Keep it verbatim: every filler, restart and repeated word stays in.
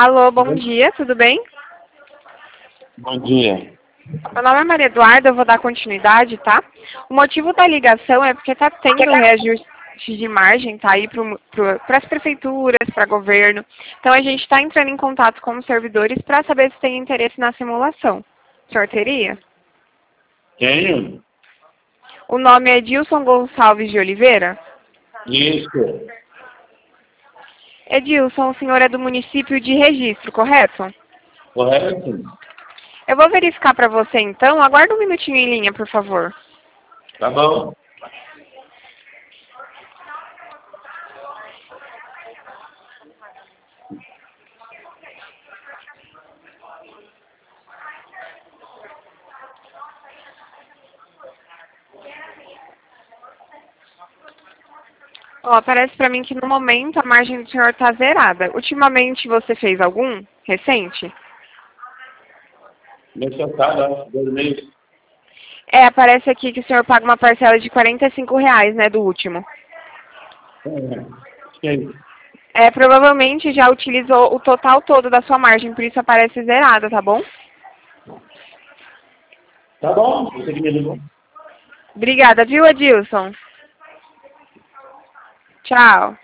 Alô, bom dia, tudo bem? Bom dia. Meu nome é Maria Eduarda, eu vou dar continuidade, tá? O motivo da ligação é porque está tendo reajuste de margem, tá? Aí para as prefeituras, para governo. Então a gente está entrando em contato com os servidores para saber se tem interesse na simulação. O senhor teria? Tenho? O nome é Edilson Gonçalves de Oliveira? Isso. Edilson, o senhor é do município de Registro, correto? Correto? Eu vou verificar para você então. Aguarda um minutinho em linha, por favor. Tá bom. Ó, parece para mim que no momento a margem do senhor está zerada. Ultimamente você fez algum? Recente? Nessa sala, dois meses. É, aparece aqui que o senhor paga uma parcela de quarenta e cinco reais, né, do último. É. É isso. É, provavelmente já utilizou o total todo da sua margem, por isso aparece zerada, tá bom? Tá bom, você que me ligou. Obrigada, viu, Edilson? Tchau.